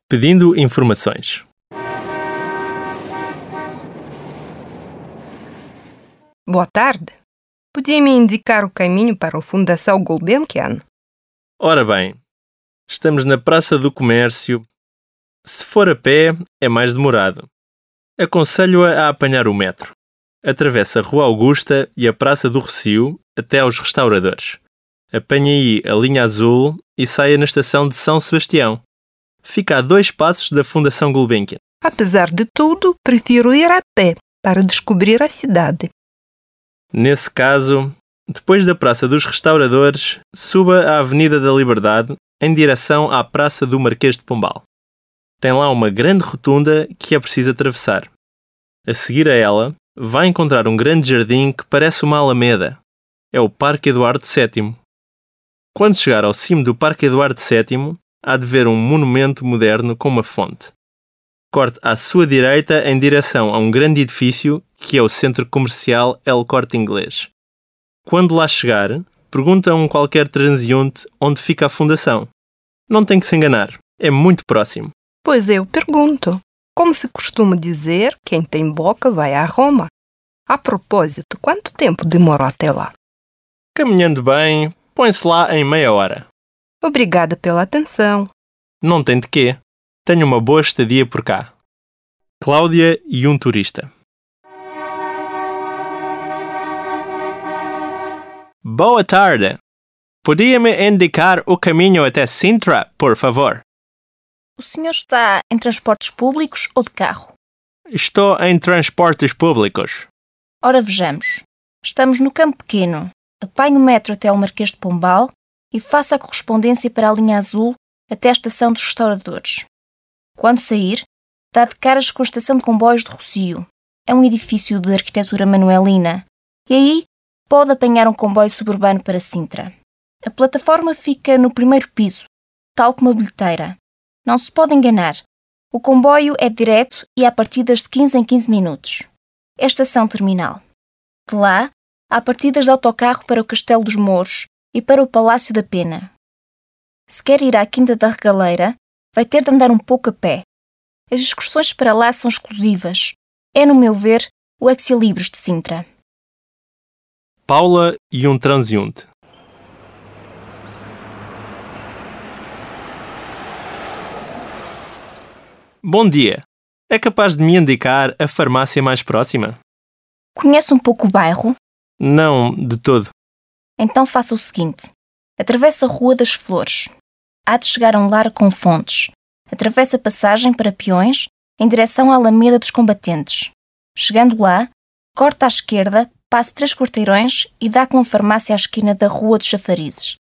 Pedindo informações. Boa tarde. Podia me indicar o caminho para a Fundação Gulbenkian? Ora bem, estamos na Praça do Comércio. Se for a pé, é mais demorado. Aconselho-a a apanhar o metro. Atravessa a Rua Augusta e a Praça do Rossio até aos restauradores. Apanhe aí a linha azul e saia na estação de São Sebastião. Fica a 2 passos da Fundação Gulbenkian. Apesar de tudo, prefiro ir a pé para descobrir a cidade. Nesse caso, depois da Praça dos Restauradores, suba a Avenida da Liberdade em direção à Praça do Marquês de Pombal. Tem lá uma grande rotunda que é preciso atravessar. A seguir a ela, vai encontrar um grande jardim que parece uma alameda. É o Parque Eduardo VII. Quando chegar ao cimo do Parque Eduardo VII, há de ver um monumento moderno com uma fonte. Corte à sua direita em direção a um grande edifício que é o Centro Comercial El Corte Inglês. Quando lá chegar, pergunta a um qualquer transeunte onde fica a fundação. Não tem que se enganar, é muito próximo. Pois eu pergunto. Como se costuma dizer, quem tem boca vai a Roma. A propósito, quanto tempo demorou até lá? Caminhando bem, põe-se lá em meia hora. Obrigada pela atenção. Não tem de quê. Tenho uma boa estadia por cá. Cláudia e um turista. Boa tarde. Podia-me indicar o caminho até Sintra, por favor? O senhor está em transportes públicos ou de carro? Estou em transportes públicos. Ora, vejamos. Estamos no Campo Pequeno. Apanhe o metro até ao Marquês de Pombal e faça a correspondência para a linha azul até a estação dos restauradores. Quando sair, dá de caras com a estação de comboios de Rossio. É um edifício de arquitetura manuelina. E aí pode apanhar um comboio suburbano para Sintra. A plataforma fica no primeiro piso, tal como a bilheteira. Não se pode enganar. O comboio é direto e há partidas de 15 em 15 minutos. É a estação terminal. De lá, há partidas de autocarro para o Castelo dos Mouros e para o Palácio da Pena. Se quer ir à Quinta da Regaleira, vai ter de andar um pouco a pé. As excursões para lá são exclusivas. É, no meu ver, o Ex-Libris de Sintra. Paula e um transeunte. Bom dia. É capaz de me indicar a farmácia mais próxima? Conhece um pouco o bairro? Não, de todo. Então faça o seguinte. Atravessa a Rua das Flores. Há de chegar a um lar com fontes. Atravessa a passagem para peões em direção à Alameda dos Combatentes. Chegando lá, corta à esquerda, passe 3 quarteirões e dá com a farmácia à esquina da Rua dos Chafarizes.